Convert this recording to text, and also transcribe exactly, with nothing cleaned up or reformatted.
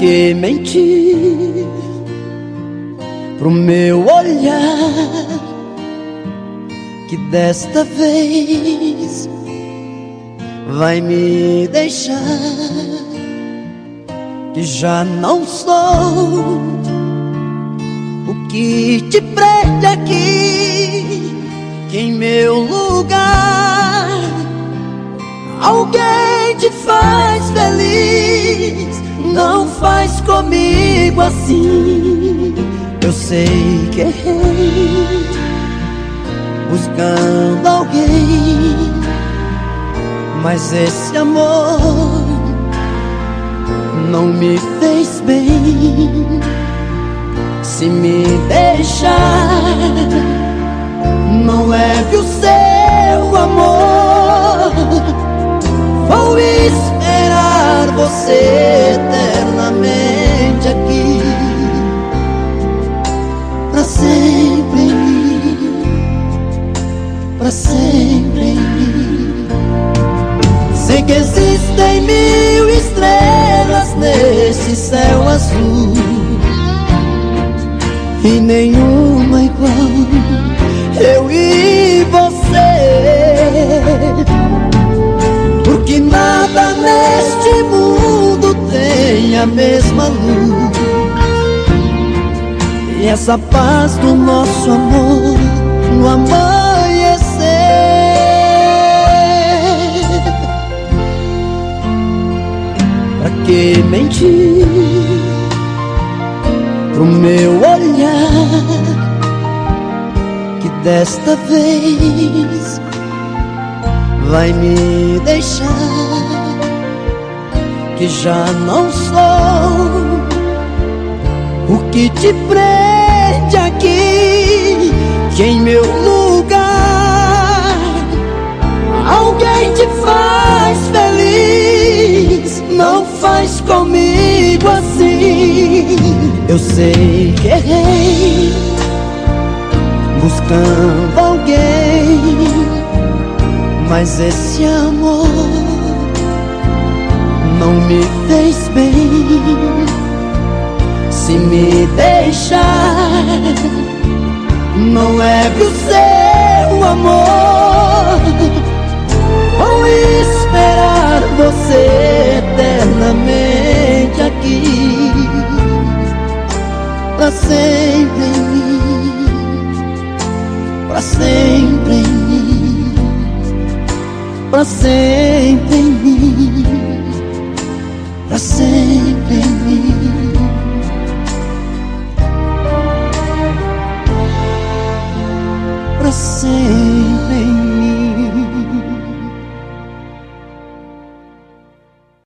que mentir pro meu olhar, que desta vez vai me deixar, que já não sou o que te prende aqui, que em meu lugar alguém te faz feliz. Não faz comigo assim. Eu sei que errei buscando alguém, mas esse amor não me fez bem. Se me deixar, não leve o seu amor. Vou esperar você eternamente aqui, pra sempre em mim, pra sempre em mim. Sei que existem mil estrelas nesse céu azul, e nenhuma igual eu e você, porque nada neste mundo tem a mesma luz, e essa paz do nosso amor no amanhecer. Pra que mentir pro meu olhar, que desta vez vai me deixar, que já não sou o que te prende aqui, que em meu lugar alguém te faz feliz. Não faz comigo assim. Eu sei que errei buscando alguém, mas esse amor não me fez bem. Se me deixar, não leve o seu amor. Vou esperar você eternamente aqui, pra sempre em mim, pra sempre em mim, pra sempre em mim, pra sempre em mim. Pra sempre em mim.